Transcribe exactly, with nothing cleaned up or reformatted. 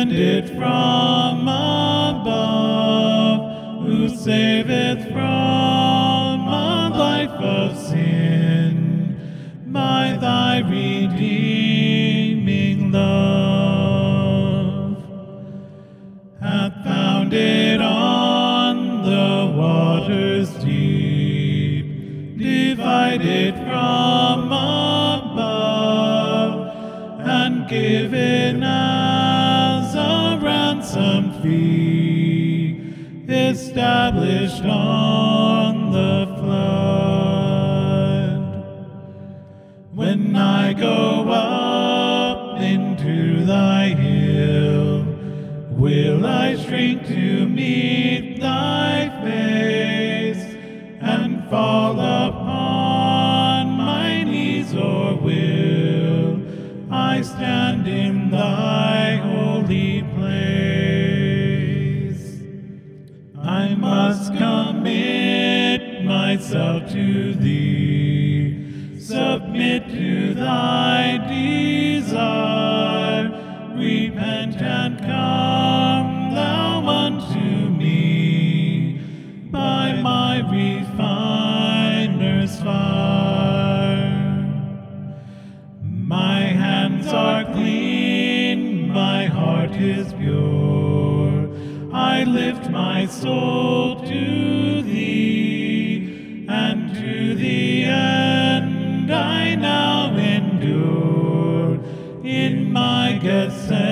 descended from above, who saveth from a life of sin by thy redeeming love, hath founded on the waters deep, divided from above, and given as a ransom fee, established on the flood. When I go up into thy hill, will I shrink to meet thy face, and fall upon my knees, or will I stand in thy holy place? I must commit myself to thee, submit to thy desire, repent and come thou unto me by my refiner's fire. My hands are clean, my heart is pure, I lift my soul to thee, and to the end I now endure in my Gethsemane.